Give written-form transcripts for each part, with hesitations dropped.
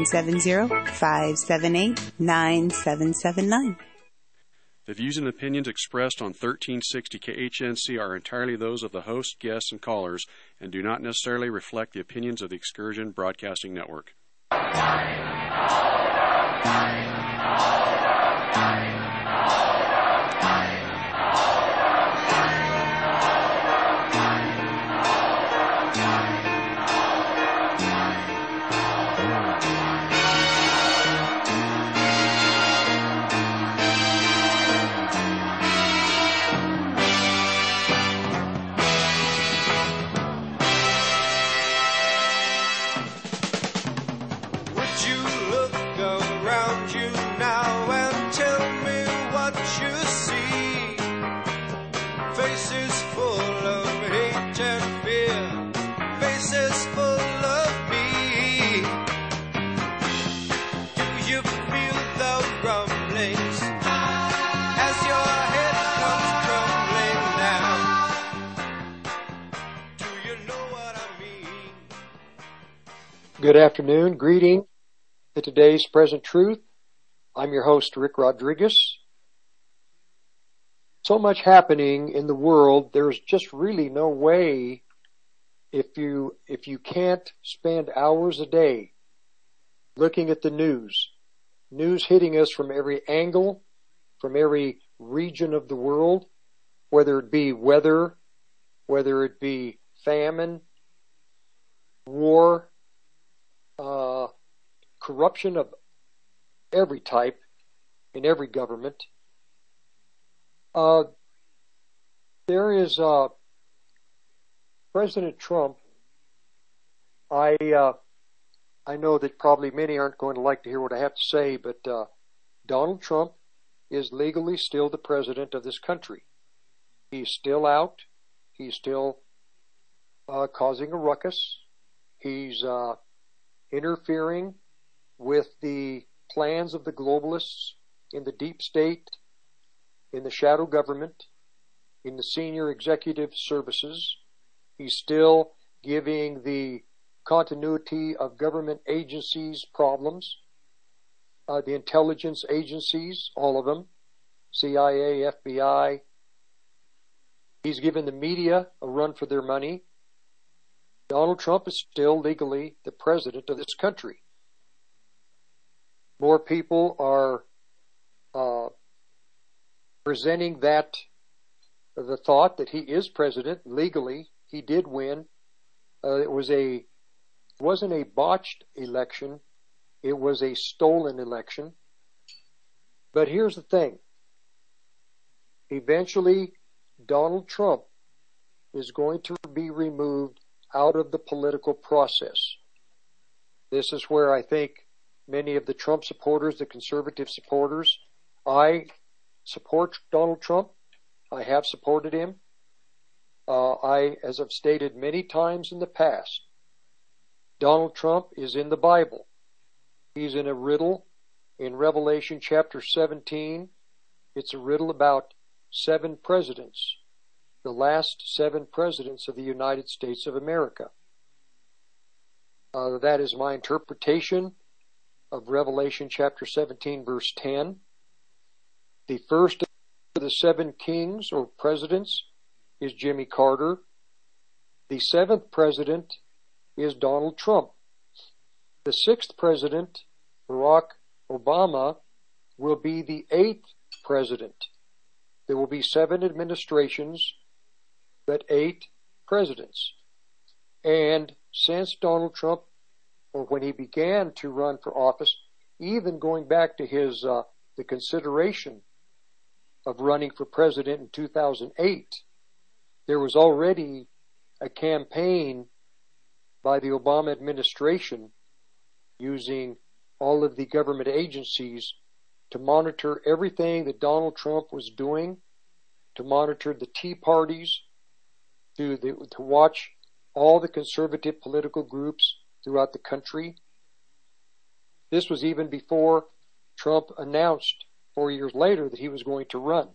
970-578-9779. The views and opinions expressed on 1360 KHNC are entirely those of the host, guests, and callers, and do not necessarily reflect the opinions of the Excursion Broadcasting Network. Good afternoon. Greeting to today's Present Truth. I'm your host, Rick Rodriguez. So much happening in the world, there's just really no way if you can't spend hours a day looking at the news hitting us from every angle, from every region of the world, whether it be weather, whether it be famine, war, corruption of every type in every government. There is President Trump. I know that probably many aren't going to like to hear what I have to say, but Donald Trump is legally still the president of this country. He's still out. He's still causing a ruckus. He's interfering with the plans of the globalists in the deep state, in the shadow government, in the senior executive services. He's still giving the continuity of government agencies problems, the intelligence agencies, all of them, CIA, FBI. He's given the media a run for their money. Donald Trump is still legally the president of this country. More people are presenting the thought that he is president legally. He did win. It wasn't a botched election. It was a stolen election. But here's the thing. Eventually, Donald Trump is going to be removed out of the political process. This is where I think many of the Trump supporters, the conservative supporters, I support Donald Trump. I have supported him. As I've stated many times in the past, Donald Trump is in the Bible. He's in a riddle in Revelation chapter 17. It's a riddle about 7 presidents, the last 7 presidents of the United States of America. That is my interpretation of Revelation chapter 17, verse 10. The first of the 7 kings or presidents is Jimmy Carter. The 7th president is Donald Trump. The 6th president, Barack Obama, will be the 8th president. There will be 7 administrations, but 8 presidents. And since Donald Trump, or when he began to run for office, even going back to his the consideration of running for president in 2008, there was already a campaign by the Obama administration using all of the government agencies to monitor everything that Donald Trump was doing, to monitor the Tea Parties, to watch all the conservative political groups throughout the country. This was even before Trump announced 4 years later that he was going to run.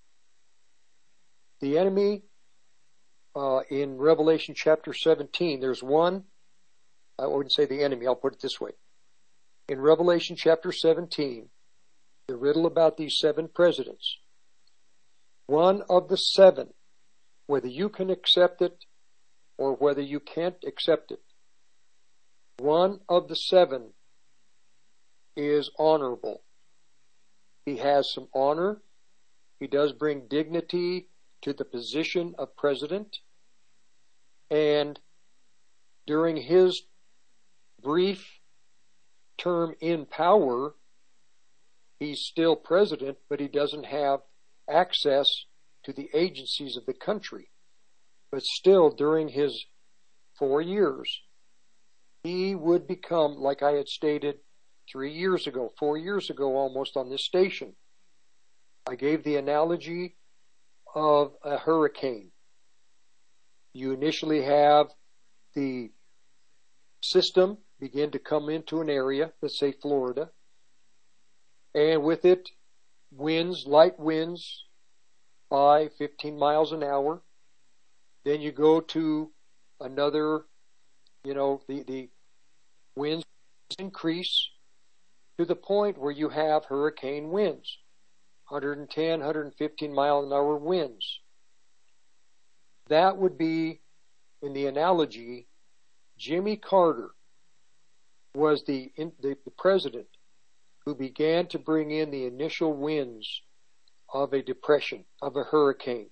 The enemy in Revelation chapter 17, there's one, I wouldn't say the enemy, I'll put it this way. in Revelation chapter 17, the riddle about these 7 presidents. One of the 7, whether you can accept it or whether you can't accept it, one of the 7 is honorable. He has some honor. He does bring dignity to the position of president. And during his brief term in power, he's still president, but he doesn't have access to the agencies of the country. But still, during his 4 years, he would become, like I had stated 4 years ago almost on this station, I gave the analogy of a hurricane. You initially have the system begin to come into an area, let's say Florida, and with it, winds, light winds, 5, 15 miles an hour. Then you go to another, the winds increase to the point where you have hurricane winds, 110, 115 mile an hour winds. That would be, in the analogy, Jimmy Carter was the president who began to bring in the initial winds of a depression, of a hurricane.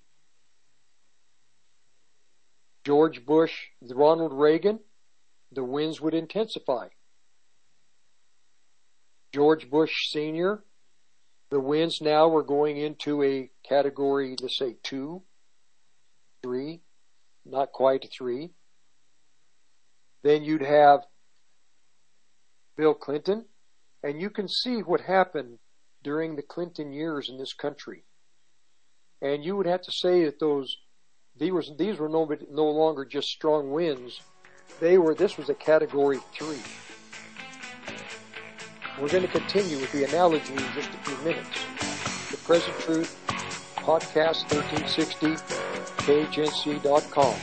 George Bush, Ronald Reagan, the winds would intensify. George Bush Sr., the winds now were going into a category, let's say 2, 3, not quite 3. Then you'd have Bill Clinton, and you can see what happened during the Clinton years in this country. And you would have to say that these were no longer just strong winds. This was a category 3. We're going to continue with the analogy in just a few minutes. The Present Truth Podcast 1360, KHNC.com.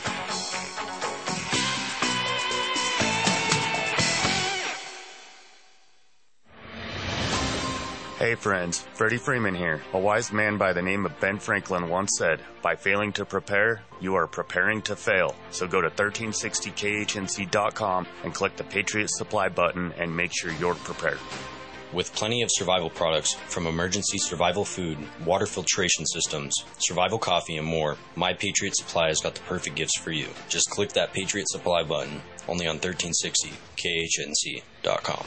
Hey friends, Freddie Freeman here. A wise man by the name of Ben Franklin once said, by failing to prepare, you are preparing to fail. So go to 1360khnc.com and click the Patriot Supply button and make sure you're prepared. With plenty of survival products, from emergency survival food, water filtration systems, survival coffee, and more, My Patriot Supply has got the perfect gifts for you. Just click that Patriot Supply button, only on 1360khnc.com.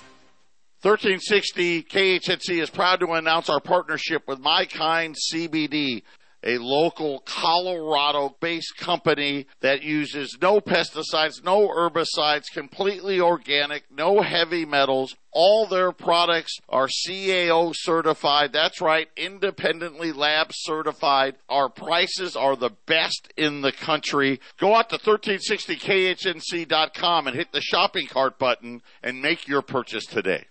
1360 KHNC is proud to announce our partnership with My Kind CBD, a local Colorado-based company that uses no pesticides, no herbicides, completely organic, no heavy metals. All their products are CAO certified. That's right, independently lab certified. Our prices are the best in the country. Go out to 1360khnc.com and hit the shopping cart button and make your purchase today.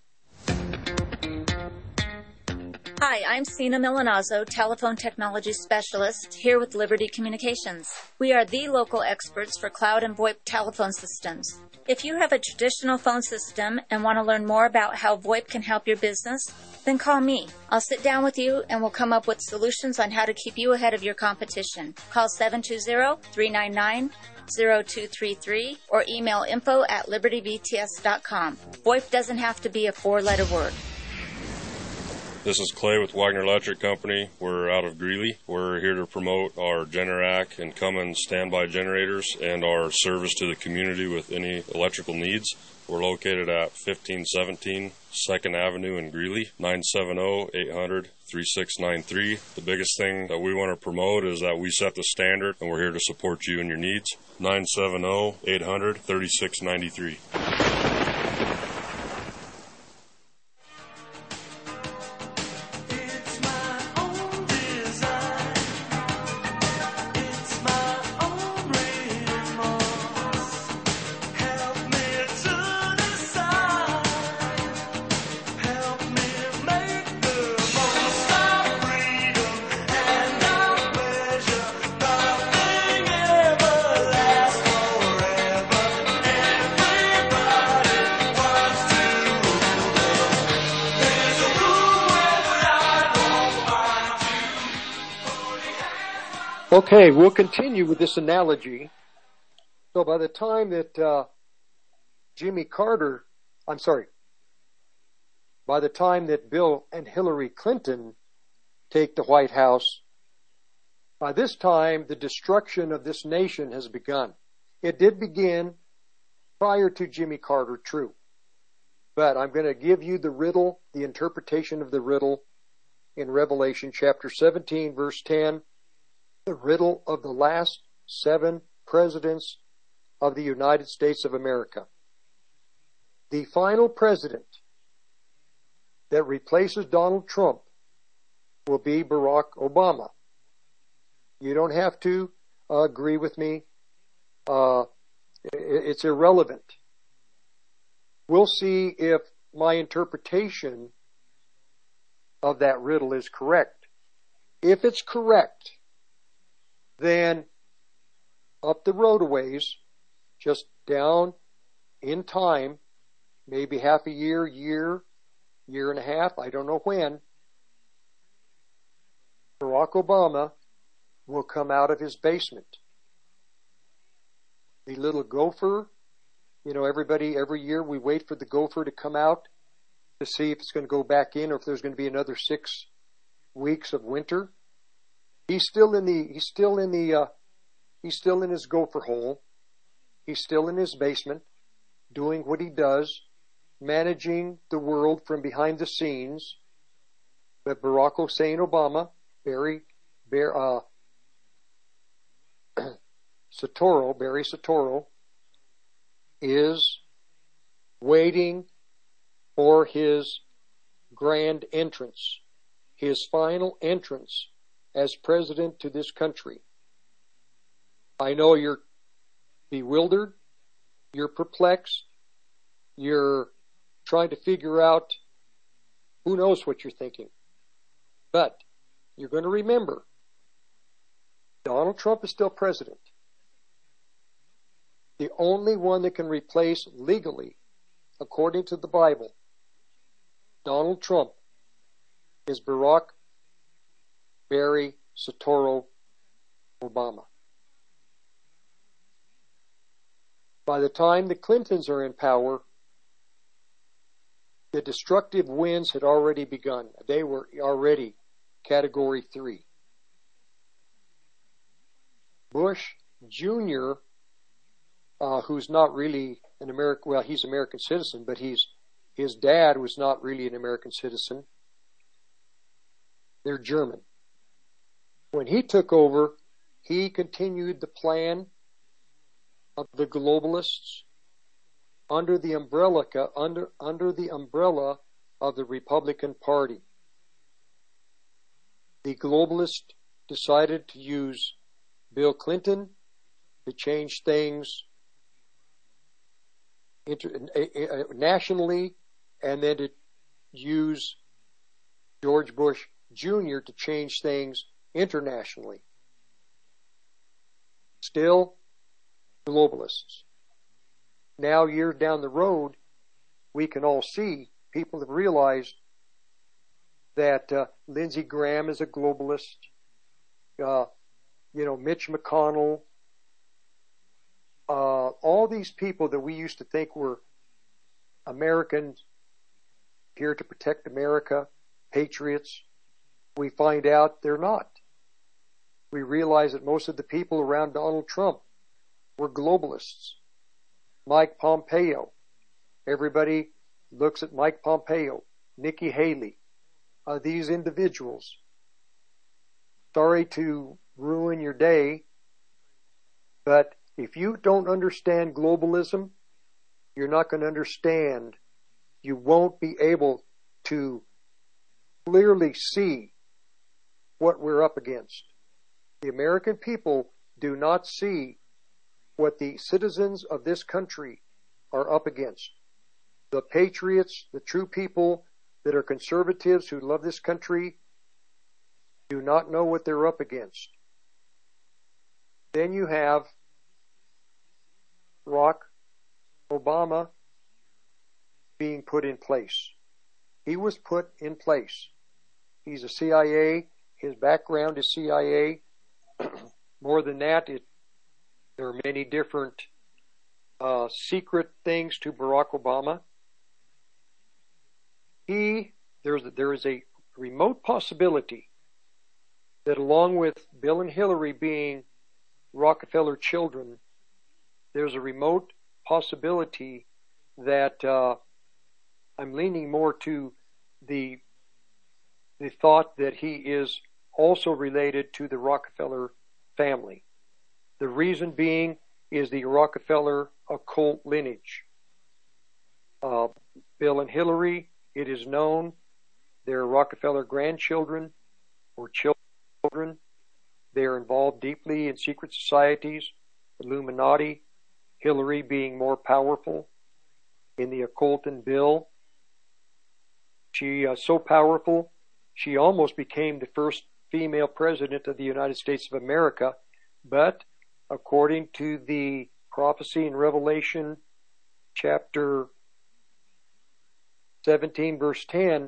Hi, I'm Sina Milanazzo, Telephone Technology Specialist, here with Liberty Communications. We are the local experts for cloud and VoIP telephone systems. If you have a traditional phone system and want to learn more about how VoIP can help your business, then call me. I'll sit down with you and we'll come up with solutions on how to keep you ahead of your competition. Call 720-399-0233 or email info@libertybts.com. VoIP doesn't have to be a 4-letter word. This is Clay with Wagner Electric Company. We're out of Greeley. We're here to promote our Generac and Cummins standby generators and our service to the community with any electrical needs. We're located at 1517 2nd Avenue in Greeley, 970-800-3693. The biggest thing that we want to promote is that we set the standard, and we're here to support you and your needs. 970-800-3693. Okay, we'll continue with this analogy. So by the time that by the time that Bill and Hillary Clinton take the White House, by this time the destruction of this nation has begun. It did begin prior to Jimmy Carter, true. But I'm going to give you the riddle, the interpretation of the riddle in Revelation chapter 17, verse 10, the riddle of the last 7 presidents of the United States of America. The final president that replaces Donald Trump will be Barack Obama. You don't have to agree with me. It's irrelevant. We'll see if my interpretation of that riddle is correct. If it's correct, then up the road a ways, just down in time, maybe half a year, year and a half, I don't know when, Barack Obama will come out of his basement. The little gopher, every year we wait for the gopher to come out to see if it's going to go back in or if there's going to be another 6 weeks of winter. He's still in his gopher hole. He's still in his basement doing what he does, managing the world from behind the scenes. But Barack Hussein Obama, Barry Soetoro, is waiting for his grand entrance, his final entrance as president to this country. I know you're bewildered, you're perplexed, you're trying to figure out who knows what you're thinking. But you're going to remember, Donald Trump is still president. The only one that can replace legally, according to the Bible, Donald Trump is Barack Barry Soetoro Obama. By the time the Clintons are in power, the destructive winds had already begun. They were already Category 3. Bush Jr., who's not really an American, well, he's an American citizen, but his dad was not really an American citizen. They're German. When he took over, he continued the plan of the globalists under the umbrella of the Republican Party. The globalists decided to use Bill Clinton to change things nationally, and then to use George Bush Jr. to change things internationally. Still globalists. Now, years down the road, we can all see, people have realized that Lindsey Graham is a globalist. Mitch McConnell, all these people that we used to think were Americans here to protect America, patriots, we find out they're not. We realize that most of the people around Donald Trump were globalists. Mike Pompeo. Everybody looks at Mike Pompeo, Nikki Haley, these individuals. Sorry to ruin your day, but if you don't understand globalism, you're not going to understand. You won't be able to clearly see what we're up against. The American people do not see what the citizens of this country are up against. The patriots, the true people that are conservatives who love this country, do not know what they're up against. Then you have Barack Obama being put in place. He was put in place. He's a CIA. His background is CIA. more than that, there are many different secret things to Barack Obama. There is a remote possibility that along with Bill and Hillary being Rockefeller children, there's a remote possibility that I'm leaning more to the thought that he is also related to the Rockefeller family. The reason being is the Rockefeller occult lineage. Bill and Hillary, it is known, they're Rockefeller grandchildren or children. They are involved deeply in secret societies, Illuminati, Hillary being more powerful in the occult than Bill. She so powerful, she almost became the first female president of the United States of America, but according to the prophecy in Revelation chapter 17 verse 10,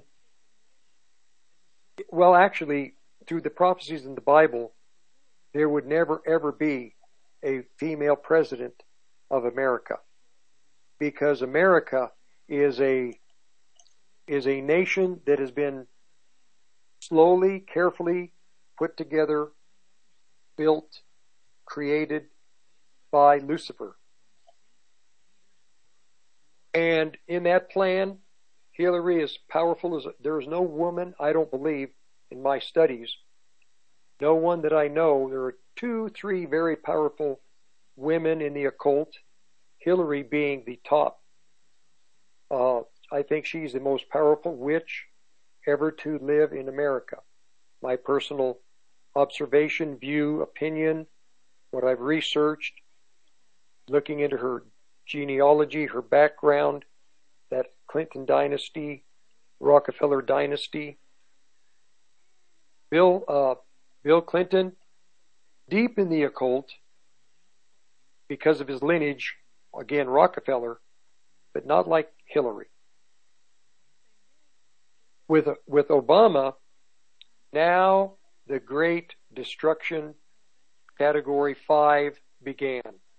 well, actually, through the prophecies in the Bible, there would never ever be a female president of America, because America is a nation that has been slowly, carefully put together, built, created by Lucifer. And in that plan, Hillary is powerful as there is no woman, I don't believe, in my studies, no one that I know. There are 2, 3 very powerful women in the occult, Hillary being the top. I think she's the most powerful witch ever to live in America. My personal observation, view, opinion, what I've researched, looking into her genealogy, her background, that Clinton dynasty, Rockefeller dynasty. Bill Clinton, deep in the occult, because of his lineage, again, Rockefeller, but not like Hillary. With Obama, now the great destruction, category 5, began.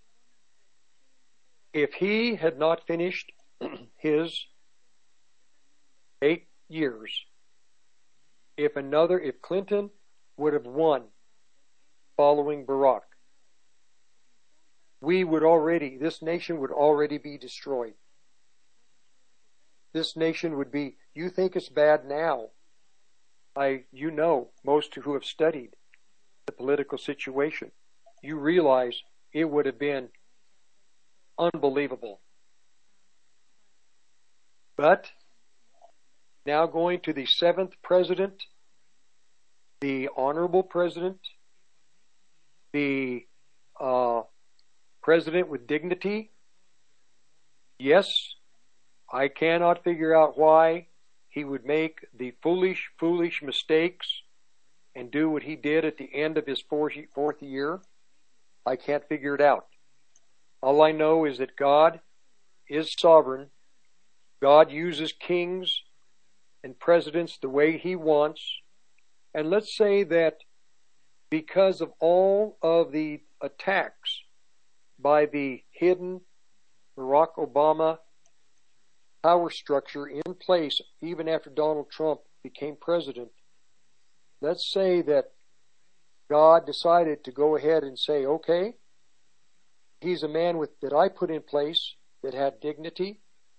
If he had not finished his 8 years, if Clinton would have won following Barack, this nation would already be destroyed. This nation would be, you think it's bad now. Most who have studied the political situation, you realize it would have been unbelievable. But now going to the 7th president, the honorable president, the president with dignity. Yes, I cannot figure out why he would make the foolish mistakes and do what he did at the end of his fourth year. I can't figure it out. All I know is that God is sovereign. God uses kings and presidents the way he wants. And let's say that because of all of the attacks by the hidden Barack Obama power structure in place even after Donald Trump became president, let's say that God decided to go ahead and say, okay, he's a man that I put in place that had dignity.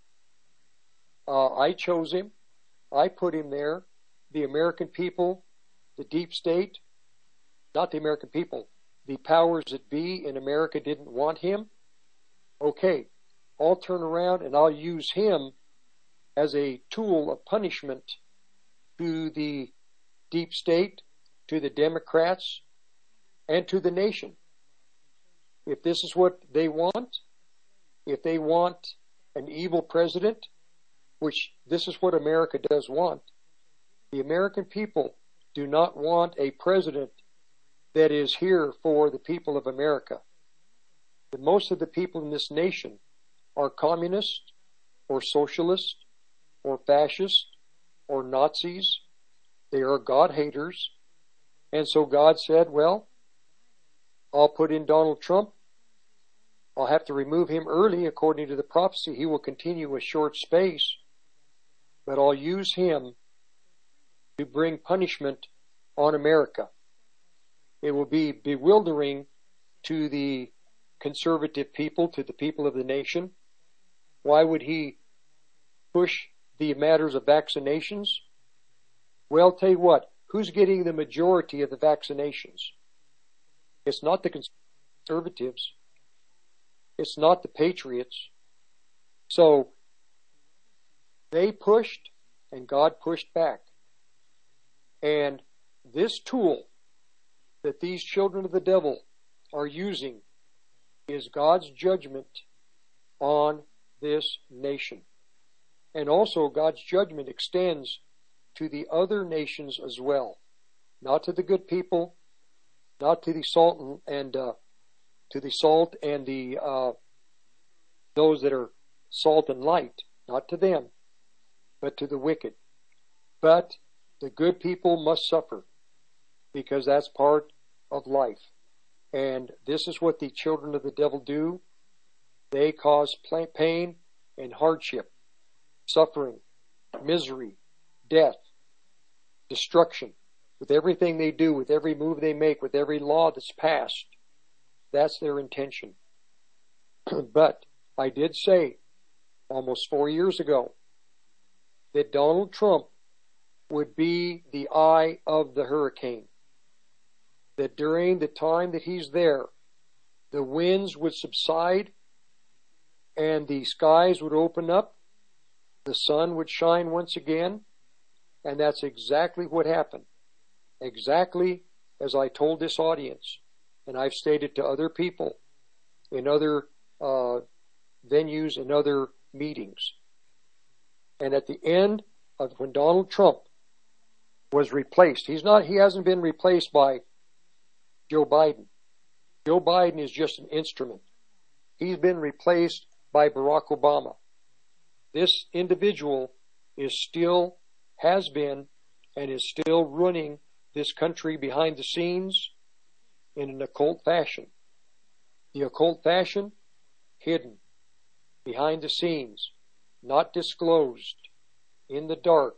I chose him. I put him there. The American people, the deep state, not the American people, the powers that be in America didn't want him. Okay, I'll turn around and I'll use him as a tool of punishment to the deep state, to the Democrats, and to the nation. If this is what they want, if they want an evil president, which this is what America does want, the American people do not want a president that is here for the people of America. But most of the people in this nation are communists or socialists or fascists or Nazis. They are God haters. And so God said, well, I'll put in Donald Trump. I'll have to remove him early according to the prophecy. He will continue a short space, but I'll use him to bring punishment on America. It will be bewildering to the conservative people, to the people of the nation. Why would he push the matters of vaccinations? Well, tell you what, who's getting the majority of the vaccinations? It's not the conservatives. It's not the patriots. So they pushed and God pushed back. And this tool that these children of the devil are using is God's judgment on this nation. And also God's judgment extends to the other nations as well. Not to the good people, not to the salt and those that are salt and light, not to them, but to the wicked. But the good people must suffer, because that's part of life. And this is what the children of the devil do. They cause pain and hardship, suffering, misery, death, destruction. With everything they do, with every move they make, with every law that's passed, that's their intention. But I did say almost 4 years ago that Donald Trump would be the eye of the hurricane. That during the time that he's there, the winds would subside and the skies would open up, the sun would shine once again, and that's exactly what happened. Exactly as I told this audience, and I've stated to other people in other venues and other meetings. And at the end of when Donald Trump was replaced, he hasn't been replaced by Joe Biden. Joe Biden is just an instrument. He's been replaced by Barack Obama. This individual has been and is still running this country behind the scenes in an occult fashion. The occult fashion, hidden, behind the scenes, not disclosed, in the dark,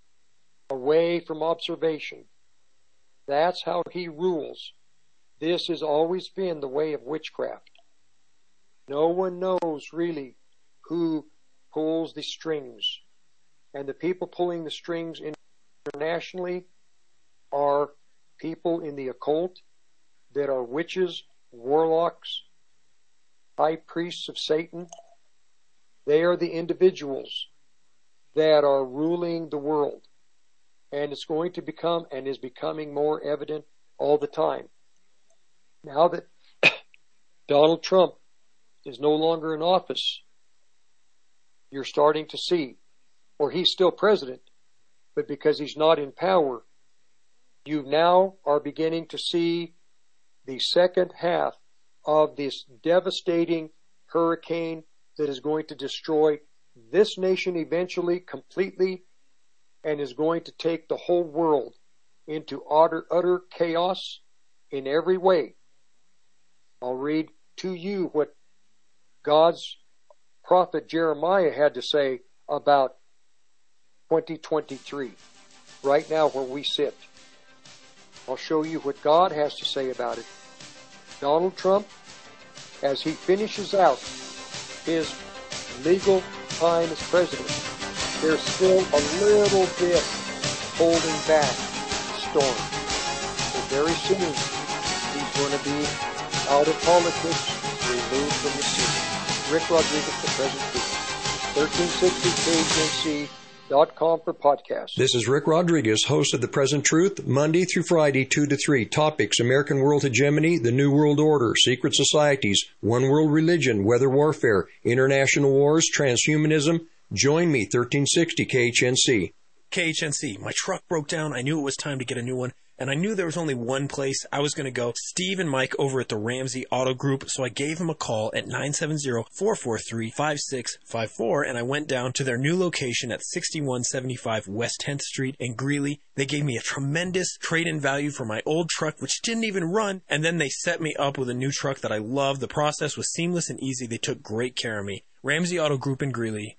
away from observation. That's how he rules. This has always been the way of witchcraft. No one knows really who pulls the strings. And the people pulling the strings internationally are people in the occult that are witches, warlocks, high priests of Satan. They are the individuals that are ruling the world. And it's going to become and is becoming more evident all the time. Now that Donald Trump is no longer in office, you're starting to see, or he's still president, but because he's not in power, you now are beginning to see the second half of this devastating hurricane that is going to destroy this nation eventually completely and is going to take the whole world into utter chaos in every way. I'll read to you what God's prophet Jeremiah had to say about 2023, right now where we sit. I'll show you what God has to say about it. Donald Trump, as he finishes out his legal time as president, there's still a little bit holding back the storm. But very soon, he's going to be out of politics, removed from the scene. Rick Rodriguez, the President. 1360KHNC.com for podcasts. This is Rick Rodriguez, host of The Present Truth, Monday through Friday, 2 to 3. Topics: American world hegemony, the New World Order, secret societies, one world religion, weather warfare, international wars, transhumanism. Join me, 1360 KHNC. KHNC, my truck broke down. I knew it was time to get a new one, and I knew there was only one place I was going to go, Steve and Mike over at the Ramsey Auto Group, so I gave them a call at 970-443-5654, and I went down to their new location at 6175 West 10th Street in Greeley. They gave me a tremendous trade-in value for my old truck, which didn't even run, and then they set me up with a new truck that I love. The process was seamless and easy. They took great care of me. Ramsey Auto Group in Greeley,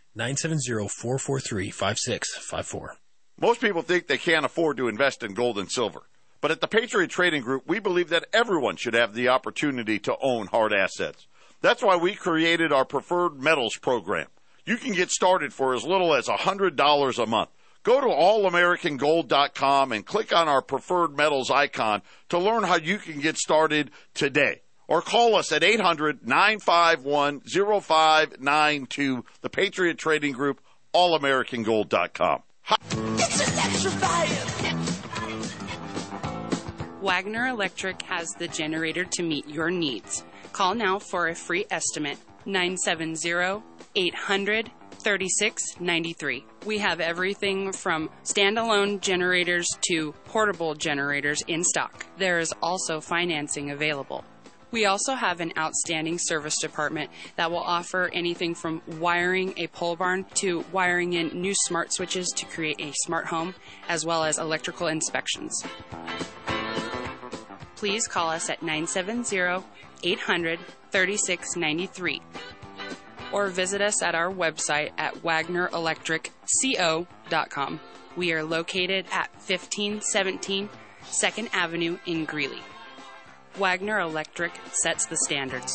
970-443-5654. Most people think they can't afford to invest in gold and silver. But at the Patriot Trading Group, we believe that everyone should have the opportunity to own hard assets. That's why we created our Preferred Metals program. You can get started for as little as $100 a month. Go to allamericangold.com and click on our Preferred Metals icon to learn how you can get started today. Or call us at 800-951-0592, the Patriot Trading Group, allamericangold.com. Wagner Electric has the generator to meet your needs. Call now for a free estimate, 970-800-3693. We have everything from standalone generators to portable generators in stock. There is also financing available. We also have an outstanding service department that will offer anything from wiring a pole barn to wiring in new smart switches to create a smart home, as well as electrical inspections. Please call us at 970-800-3693 or visit us at our website at wagnerelectricco.com. We are located at 1517 2nd Avenue in Greeley. Wagner Electric sets the standards.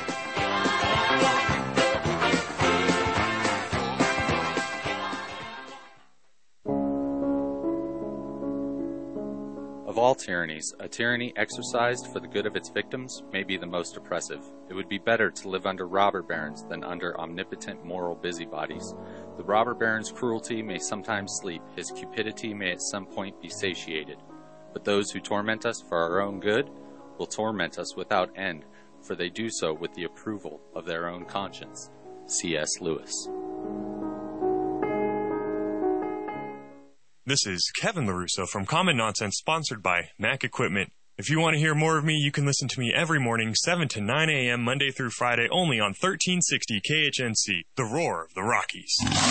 Of all tyrannies, a tyranny exercised for the good of its victims may be the most oppressive. It would be better to live under robber barons than under omnipotent moral busybodies. The robber baron's cruelty may sometimes sleep, his cupidity may at some point be satiated. But those who torment us for our own good will torment us without end, for they do so with the approval of their own conscience. C.S. Lewis. This is Kevin LaRusso from Common Nonsense, sponsored by Mac Equipment. If you want to hear more of me, you can listen to me every morning, 7 to 9 a.m., Monday through Friday, only on 1360 KHNC, the roar of the Rockies.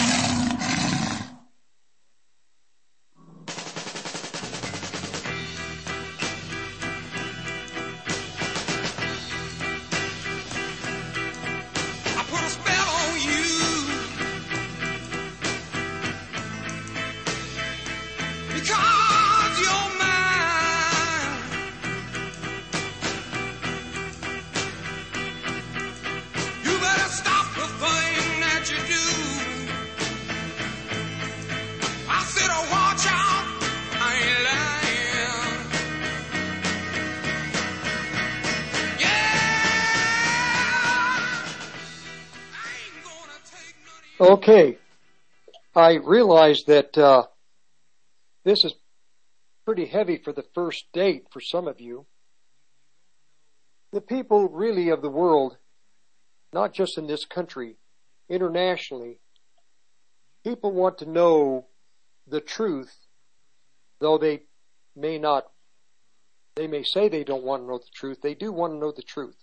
Okay, I realize that this is pretty heavy for the first date for some of you. The people really of the world, not just in this country, internationally, people want to know the truth, though they may say they don't want to know the truth. They do want to know the truth.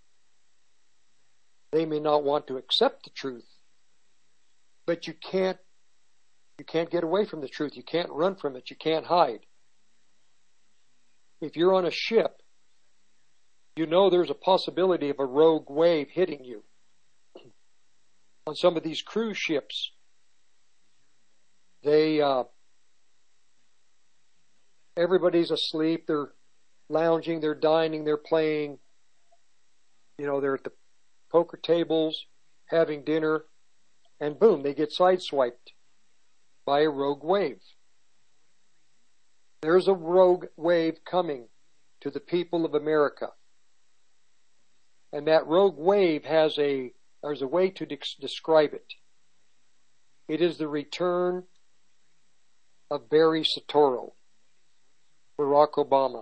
They may not want to accept the truth. But you can't get away from the truth. You can't run from it. You can't hide. If you're on a ship, you know there's a possibility of a rogue wave hitting you. On some of these cruise ships, everybody's asleep. They're lounging. They're dining. They're playing. They're at the poker tables, having dinner. And boom, they get sideswiped by a rogue wave. There's a rogue wave coming to the people of America. And that rogue wave there's a way to describe it. It is the return of Barry Soetoro, Barack Obama.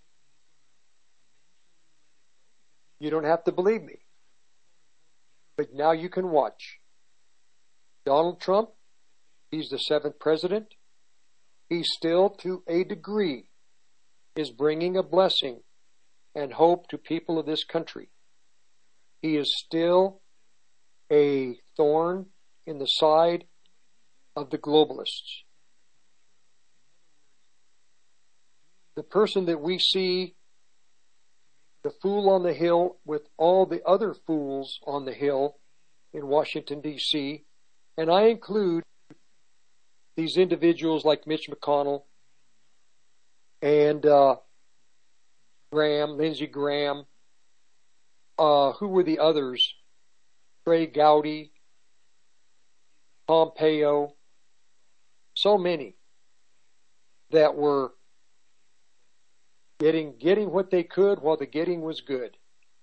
You don't have to believe me. But now you can watch. Donald Trump, he's the 7th president. He's still, to a degree, is bringing a blessing and hope to people of this country. He is still a thorn in the side of the globalists. The person that we see, the fool on the hill with all the other fools on the hill in Washington, D.C., and I include these individuals like Mitch McConnell and Lindsey Graham. Who were the others? Trey Gowdy, Pompeo, so many that were getting what they could while the getting was good.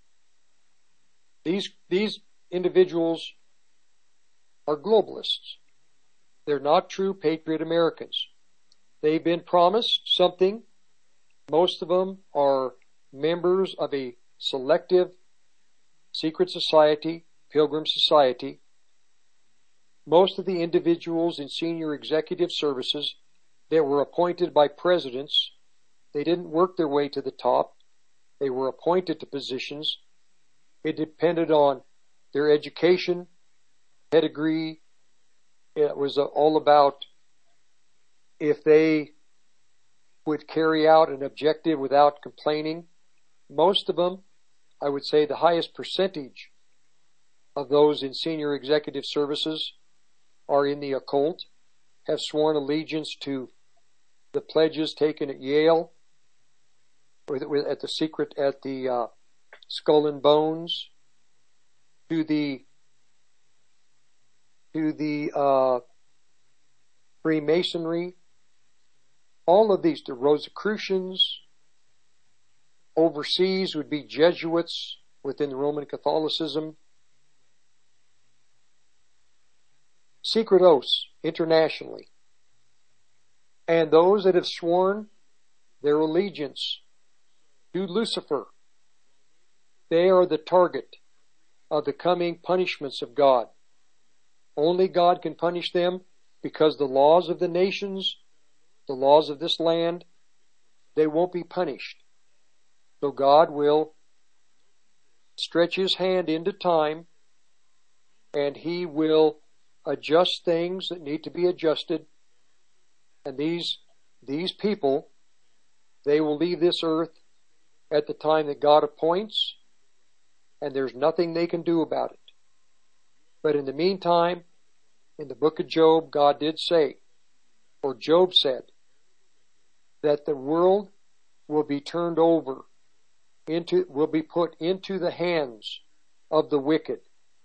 These individuals are globalists. They're not true patriot Americans. They've been promised something. Most of them are members of a selective secret society, Pilgrim Society. Most of the individuals in senior executive services that were appointed by presidents, they didn't work their way to the top. They were appointed to positions. It depended on their education, pedigree. It was all about if they would carry out an objective without complaining. Most of them, I would say the highest percentage of those in senior executive services are in the occult, have sworn allegiance to the pledges taken at Yale, at the Skull and Bones, to the Freemasonry, all of these, the Rosicrucians. Overseas would be Jesuits within the Roman Catholicism. Secret oaths internationally. And those that have sworn their allegiance to Lucifer, they are the target of the coming punishments of God. Only God can punish them because the laws of the nations, the laws of this land, they won't be punished. So God will stretch His hand into time and He will adjust things that need to be adjusted. And these people, they will leave this earth at the time that God appoints, and there's nothing they can do about it. But in the meantime, in the book of Job, God did say, or Job said, that the world will be turned over will be put into the hands of the wicked.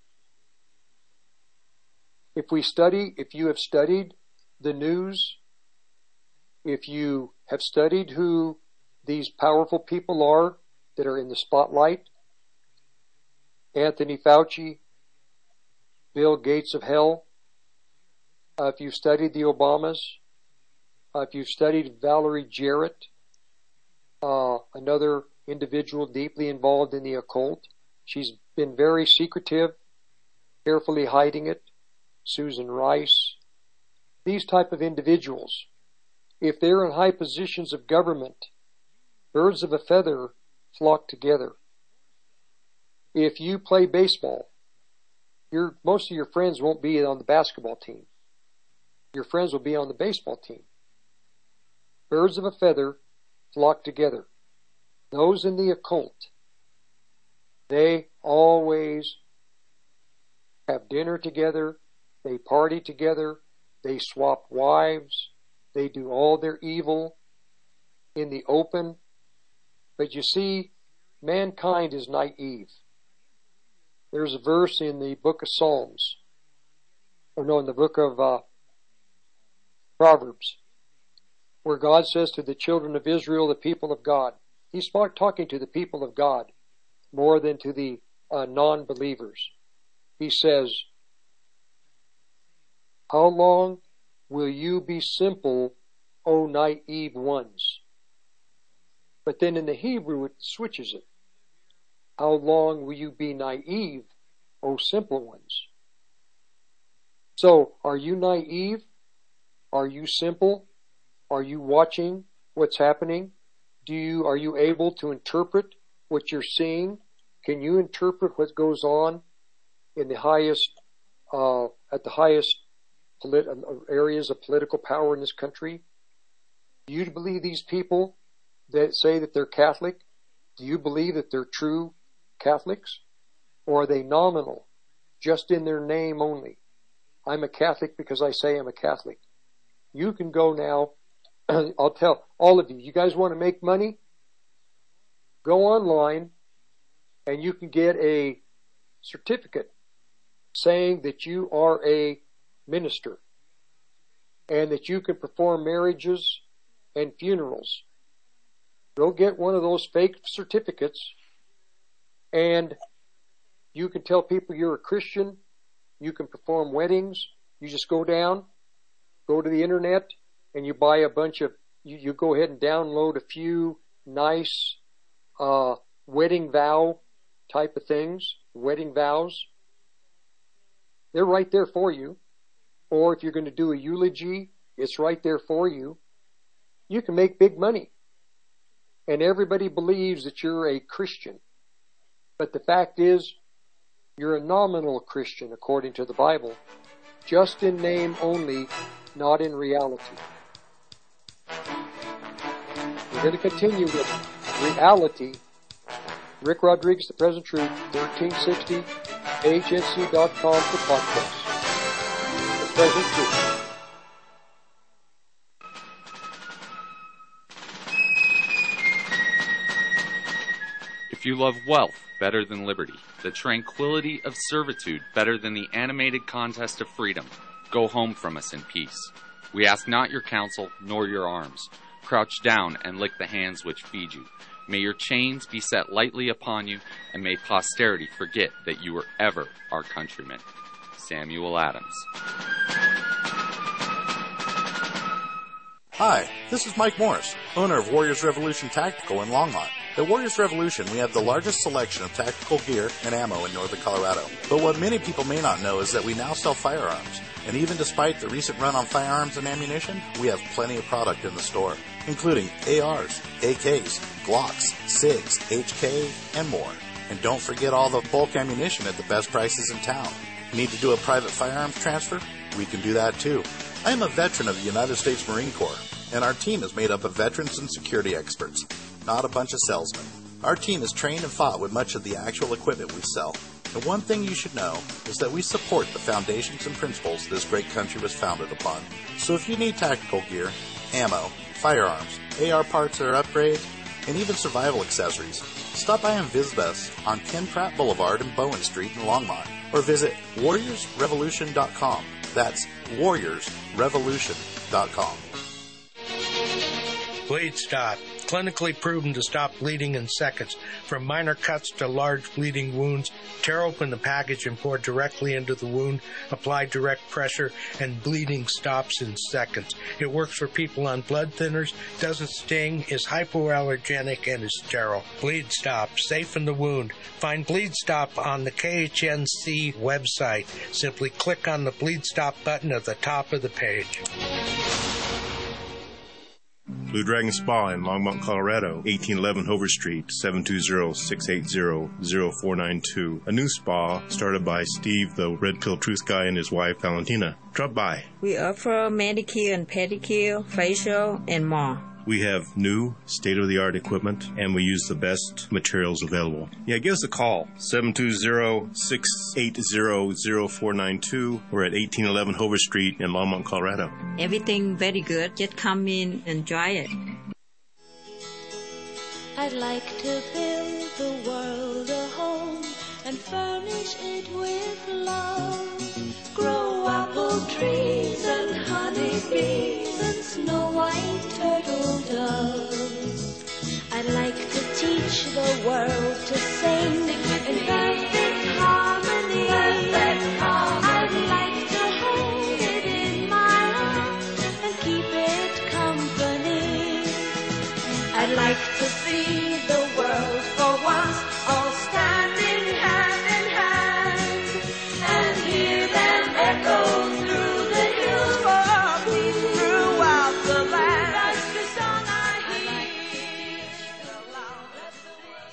If you have studied the news, if you have studied who these powerful people are that are in the spotlight, Anthony Fauci, Bill Gates of hell, if you've studied the Obamas, if you've studied Valerie Jarrett, another individual deeply involved in the occult, she's been very secretive, carefully hiding it. Susan Rice, these type of individuals, if they're in high positions of government, birds of a feather flock together. If you play baseball, most of your friends won't be on the basketball team. Your friends will be on the baseball team. Birds of a feather flock together. Those in the occult, they always have dinner together, they party together, they swap wives, they do all their evil in the open. But you see, mankind is naive. There's a verse in the book of Psalms, in the book of Proverbs, where God says to the children of Israel, the people of God, He's talking to the people of God more than to the non-believers. He says, "How long will you be simple, O naive ones?" But then in the Hebrew it switches it. "How long will you be naive, O simple ones?" So, are you naive? Are you simple? Are you watching what's happening? Are you able to interpret what you're seeing? Can you interpret what goes on in the highest, at the highest areas of political power in this country? Do you believe these people that say that they're Catholic? Do you believe that they're true Catholics? Or are they nominal, just in their name only? I'm a Catholic because I say I'm a Catholic. You can go now. I'll tell all of you, you guys want to make money? Go online and you can get a certificate saying that you are a minister and that you can perform marriages and funerals. Go get one of those fake certificates and you can tell people you're a Christian. You can perform weddings. You just go to the internet and you buy a bunch of, you go ahead and download a few nice wedding vow type of things, wedding vows. They're right there for you. Or if you're going to do a eulogy, it's right there for you. You can make big money. And everybody believes that you're a Christian. But the fact is, you're a nominal Christian according to the Bible. Just in name only, not in reality. We're going to continue with reality. Rick Rodriguez, The Present Truth, 1360, HNC.com for podcasts. The Present Truth. If you love wealth better than liberty, the tranquility of servitude better than the animated contest of freedom, go home from us in peace. We ask not your counsel nor your arms. Crouch down and lick the hands which feed you. May your chains be set lightly upon you, and may posterity forget that you were ever our countrymen. Samuel Adams. Hi, this is Mike Morris, owner of Warriors Revolution Tactical in Longmont. At Warriors Revolution, we have the largest selection of tactical gear and ammo in northern Colorado. But what many people may not know is that we now sell firearms. And even despite the recent run on firearms and ammunition, we have plenty of product in the store, including ARs, AKs, Glocks, SIGs, HK, and more. And don't forget all the bulk ammunition at the best prices in town. Need to do a private firearms transfer? We can do that too. I am a veteran of the United States Marine Corps, and our team is made up of veterans and security experts, not a bunch of salesmen. Our team is trained and fought with much of the actual equipment we sell. And one thing you should know is that we support the foundations and principles this great country was founded upon. So if you need tactical gear, ammo, firearms, AR parts or upgrades, and even survival accessories, stop by and visit us on Ken Pratt Boulevard and Bowen Street in Longmont, or visit warriorsrevolution.com. That's warriorsrevolution.com. Bleed Stop. Clinically proven to stop bleeding in seconds. From minor cuts to large bleeding wounds, tear open the package and pour directly into the wound, apply direct pressure, and bleeding stops in seconds. It works for people on blood thinners, doesn't sting, is hypoallergenic, and is sterile. Bleed Stop. Safe in the wound. Find Bleed Stop on the KHNC website. Simply click on the Bleed Stop button at the top of the page. Blue Dragon Spa in Longmont, Colorado, 1811 Hover Street, 720-680-0492. A new spa started by Steve, the Red Pill Truth Guy, and his wife, Valentina. Drop by. We offer manicure and pedicure, facial, and more. We have new, state-of-the-art equipment, and we use the best materials available. Yeah, give us a call, 720-680-0492. We're at 1811 Hover Street in Longmont, Colorado. Everything very good. Just come in and try it. I'd like to build the world a home and furnish it with love. Grow apple trees and honey bees and snow white turtle doves. I'd like to teach the world to sing in perfect harmony. I'd like to hold it in my arms and keep it company. I'd like to see the world for once all standing hand in hand and hear them echo through the hills throughout the land. That's the song I hear.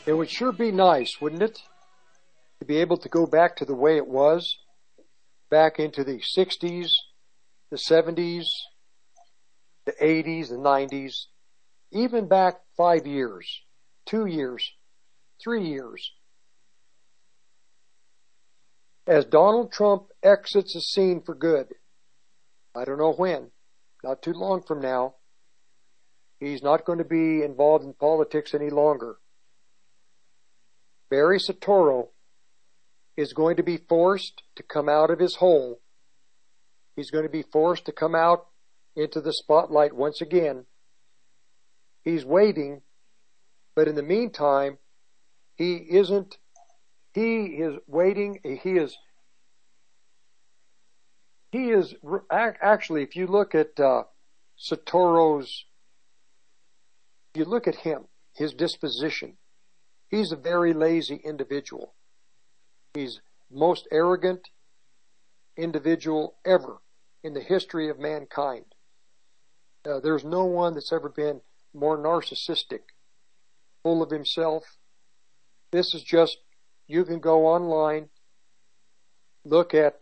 It would sure be nice, wouldn't it, to be able to go back to the way it was, back into the 60s, the 70s, the 80s, the 90s, even back 5 years, 2 years, 3 years. As Donald Trump exits the scene for good, I don't know when, not too long from now, he's not going to be involved in politics any longer. Barry Soetoro is going to be forced to come out of his hole. He's going to be forced to come out into the spotlight once again. He's waiting, but in the meantime, he is waiting. He is actually, if you look at Soetoro's, you look at him, his disposition, he's a very lazy individual. He's the most arrogant individual ever in the history of mankind. There's no one that's ever been more narcissistic, full of himself. This is just, you can go online, look at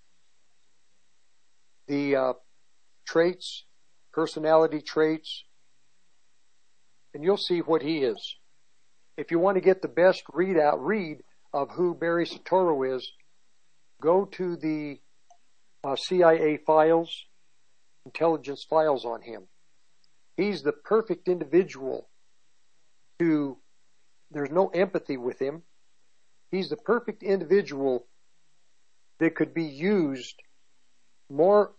the traits, personality traits, and you'll see what he is. If you want to get the best read of who Barry Soetoro is, go to the CIA files, intelligence files on him. He's the perfect individual there's no empathy with him. He's the perfect individual that could be used more,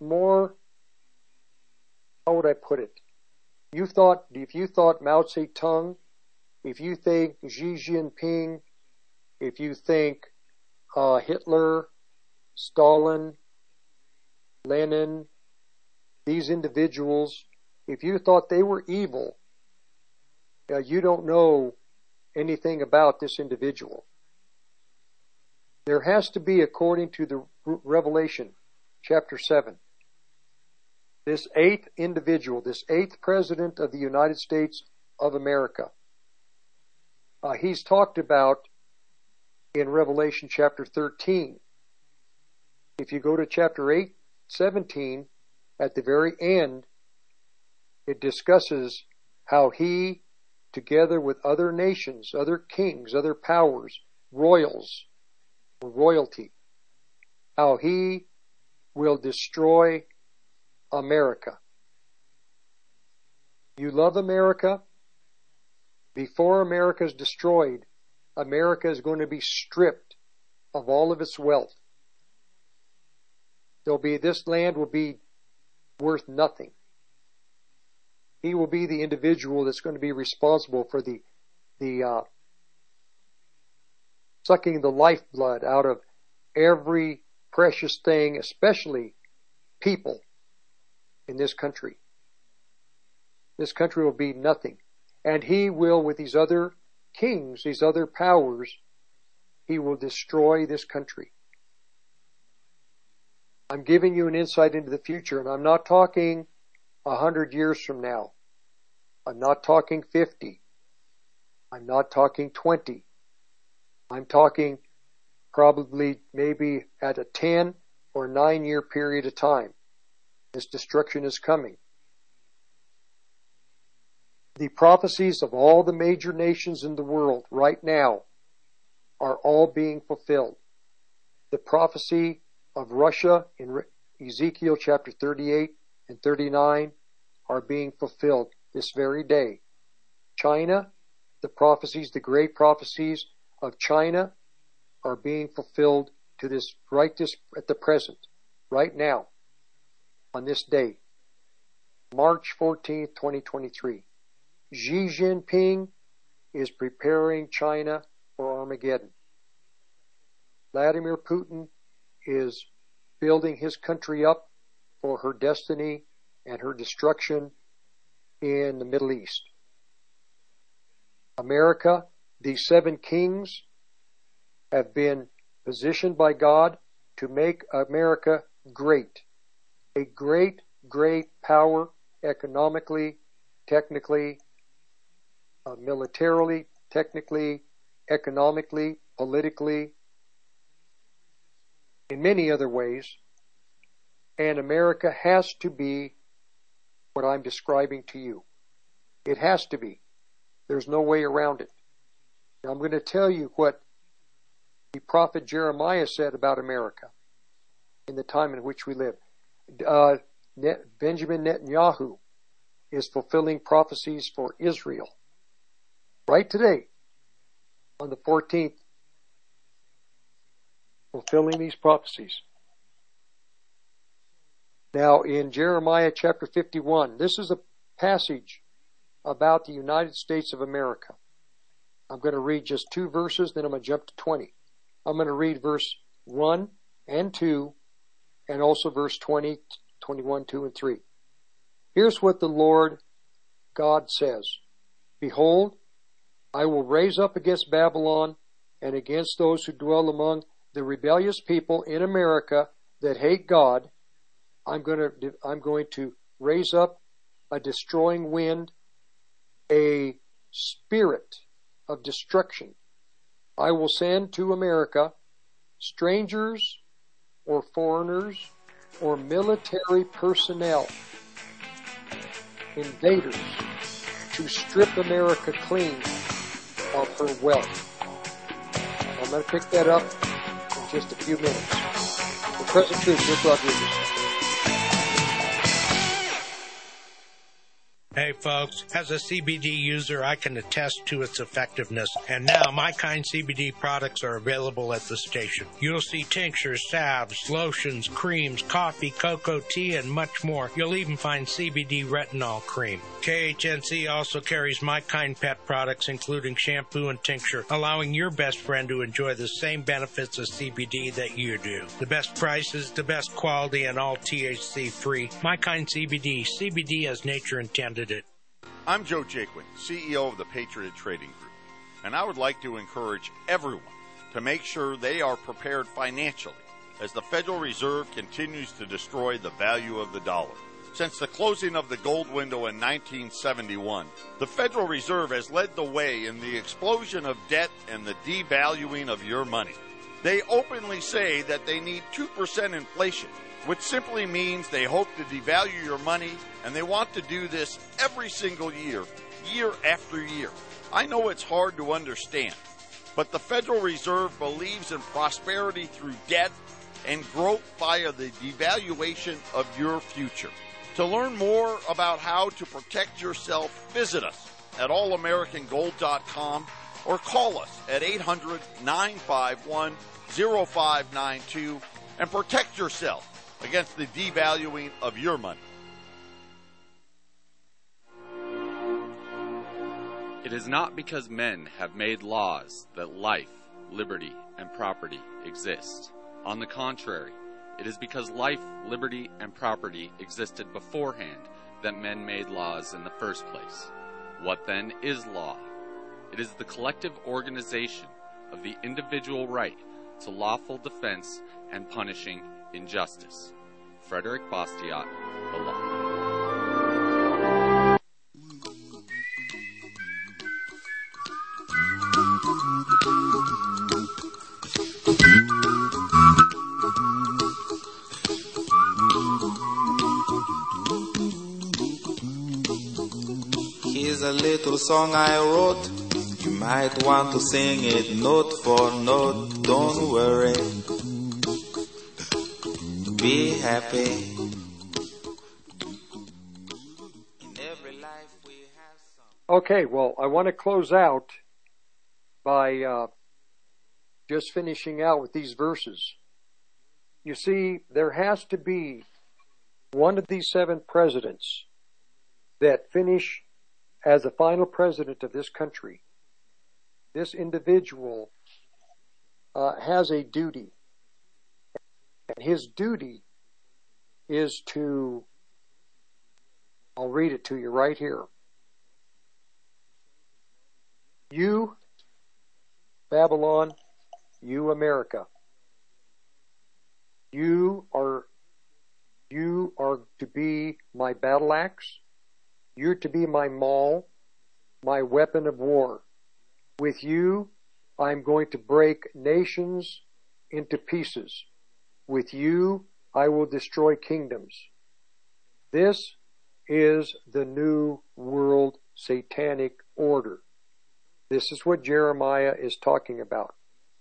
how would I put it? If you thought Mao Zedong, if you think Xi Jinping, if you think Hitler, Stalin, Lenin, these individuals, if you thought they were evil, you don't know anything about this individual. There has to be, according to the Revelation, chapter 7, this eighth individual, this eighth president of the United States of America. He's talked about in Revelation chapter 13. If you go to chapter 17, at the very end, it discusses how he, together with other nations, other kings, other powers, royals, royalty, how he will destroy America. You love America? Before America is destroyed, America is going to be stripped of all of its wealth. This land will be worth nothing. He will be the individual that's going to be responsible for the sucking the lifeblood out of every precious thing, especially people in this country. This country will be nothing. And he will, with these other kings, these other powers, he will destroy this country. I'm giving you an insight into the future, and I'm not talking 100 years from now. I'm not talking 50. I'm not talking 20. I'm talking probably maybe at a 10 or 9 year period of time. This destruction is coming. The prophecies of all the major nations in the world right now are all being fulfilled. The prophecy of Russia in Ezekiel chapter 38 and 39 are being fulfilled this very day. China, the great prophecies of China are being fulfilled at the present, right now, on this day, March 14th, 2023. Xi Jinping is preparing China for Armageddon. Vladimir Putin is building his country up for her destiny and her destruction in the Middle East. America, these 7 kings have been positioned by God to make America great. A great, great power economically, technically, militarily, technically, economically, politically, in many other ways. And America has to be what I'm describing to you. It has to be. There's no way around it. Now I'm going to tell you what the prophet Jeremiah said about America in the time in which we live. Benjamin Netanyahu is fulfilling prophecies for Israel right today on the 14th, fulfilling these prophecies. Now in Jeremiah chapter 51, this is a passage about the United States of America. I'm going to read just 2 verses, then I'm going to jump to 20. I'm going to read verse 1 and 2, and also verse 20, 21, 2, and 3. Here's what the Lord God says. Behold, I will raise up against Babylon and against those who dwell among the rebellious people in America that hate God. I'm going to raise up a destroying wind, a spirit of destruction. I will send to America strangers or foreigners or military personnel, invaders, to strip America clean of her wealth. I'm going to pick that up in just a few minutes. The Present Truth, Rick Rodriguez. Hey folks, as a CBD user, I can attest to its effectiveness. And now My Kind CBD products are available at the station. You'll see tinctures, salves, lotions, creams, coffee, cocoa, tea, and much more. You'll even find CBD retinol cream. KHNC also carries My Kind pet products, including shampoo and tincture, allowing your best friend to enjoy the same benefits of CBD that you do. The best prices, the best quality, and all THC free. My Kind CBD. CBD as nature intended it. I'm Joe Jaquin, CEO of the Patriot Trading Group, and I would like to encourage everyone to make sure they are prepared financially as the Federal Reserve continues to destroy the value of the dollar. Since the closing of the gold window in 1971, the Federal Reserve has led the way in the explosion of debt and the devaluing of your money. They openly say that they need 2% inflation, which simply means they hope to devalue your money, and they want to do this every single year, year after year. I know it's hard to understand, but the Federal Reserve believes in prosperity through debt and growth via the devaluation of your future. To learn more about how to protect yourself, visit us at allamericangold.com or call us at 800-951-0592 and protect yourself against the devaluing of your money. It is not because men have made laws that life, liberty, and property exist. On the contrary, it is because life, liberty, and property existed beforehand that men made laws in the first place. What then is law? It is the collective organization of the individual right to lawful defense and punishing injustice. Frederick Bastiat, The Law. Here's a little song I wrote. You might want to sing it note for note. Don't worry. Be happy. Okay, well, I want to close out by just finishing out with these verses. You see, there has to be one of these 7 presidents that finish as the final president of this country. This individual has a duty. And his duty is to, I'll read it to you right here. You, Babylon, you, America, you are to be my battle axe. You're to be my maul, my weapon of war. With you, I'm going to break nations into pieces. With you, I will destroy kingdoms. This is the new world satanic order. This is what Jeremiah is talking about.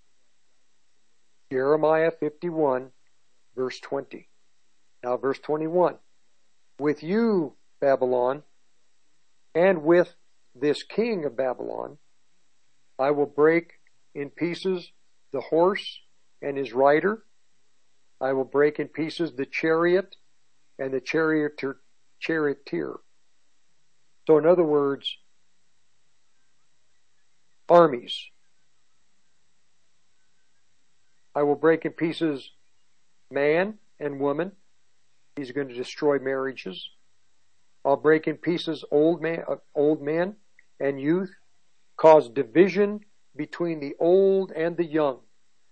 Jeremiah 51, verse 20. Now verse 21. With you, Babylon, and with this king of Babylon, I will break in pieces the horse and his rider. I will break in pieces the chariot and the charioteer. So in other words, armies. I will break in pieces man and woman. He's going to destroy marriages. I'll break in pieces old men and youth, cause division between the old and the young.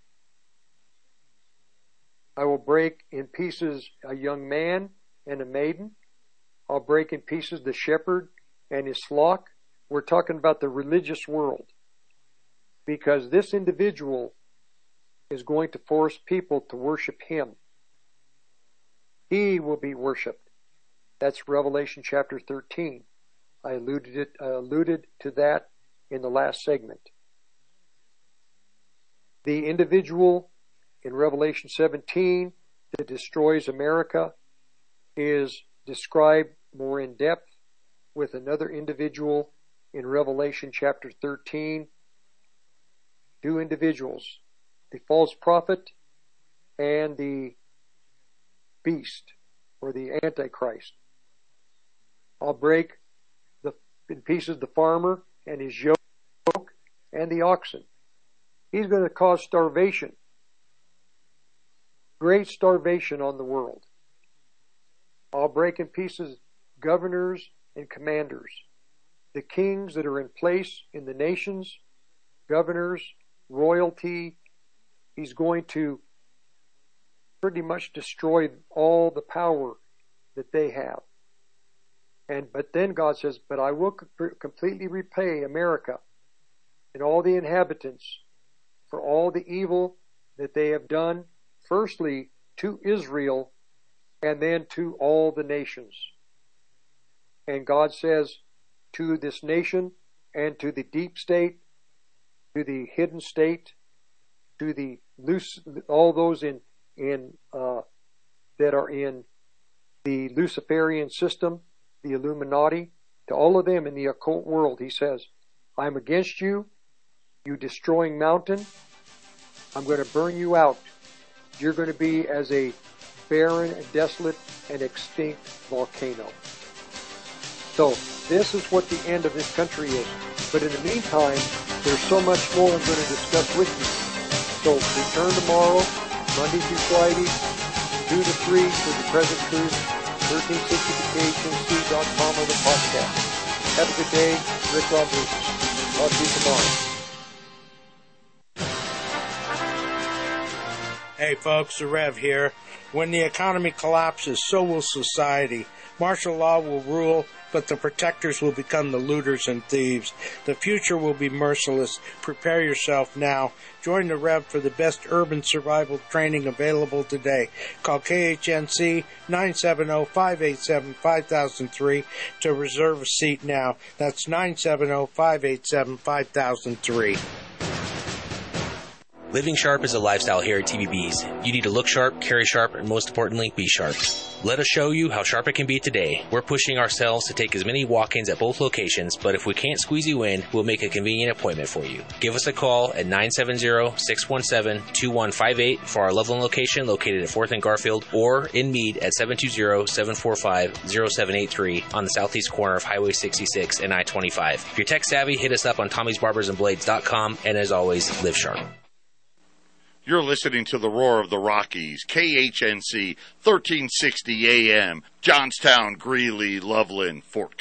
I will break in pieces a young man and a maiden. I'll break in pieces the shepherd and his flock. We're talking about the religious world, because this individual is going to force people to worship him. He will be worshipped. That's Revelation chapter 13. I alluded to that in the last segment. The individual in Revelation 17 that destroys America is described more in depth with another individual in Revelation chapter 13. Two individuals, the false prophet and the beast, or the Antichrist. I'll break in pieces the farmer and his yoke and the oxen. He's going to cause starvation, great starvation on the world. I'll break in pieces governors and commanders, the kings that are in place in the nations, governors, royalty. He's going to pretty much destroy all the power that they have. But then God says, but I will completely repay America and all the inhabitants for all the evil that they have done, firstly to Israel and then to all the nations. And God says to this nation and to the deep state, to the hidden state, to the all those that are in the Luciferian system, the Illuminati, to all of them in the occult world, he says, I'm against you, you destroying mountain. I'm going to burn you out. You're going to be as a barren, desolate, and extinct volcano. So this is what the end of this country is. But in the meantime, there's so much more I'm going to discuss with you. So return tomorrow, Monday through Friday, 2 to 3 for the present truth, 1360thekhnc.com or the podcast. Have a good day. Rick Rodriguez. Talk to you tomorrow. Hey folks, the Rev here. When the economy collapses, so will society. Martial law will rule, but the protectors will become the looters and thieves. The future will be merciless. Prepare yourself now. Join the Rev for the best urban survival training available today. Call KHNC 970-587-5003 to reserve a seat now. That's 970-587-5003. Living sharp is a lifestyle here at TVB's. You need to look sharp, carry sharp, and most importantly, be sharp. Let us show you how sharp it can be today. We're pushing ourselves to take as many walk-ins at both locations, but if we can't squeeze you in, we'll make a convenient appointment for you. Give us a call at 970-617-2158 for our Loveland location located at 4th and Garfield, or in Meade at 720-745-0783 on the southeast corner of Highway 66 and I-25. If you're tech savvy, hit us up on Tommy'sBarbersandBlades.com, and as always, live sharp. You're listening to the Roar of the Rockies, KHNC, 1360 AM, Johnstown, Greeley, Loveland, Fort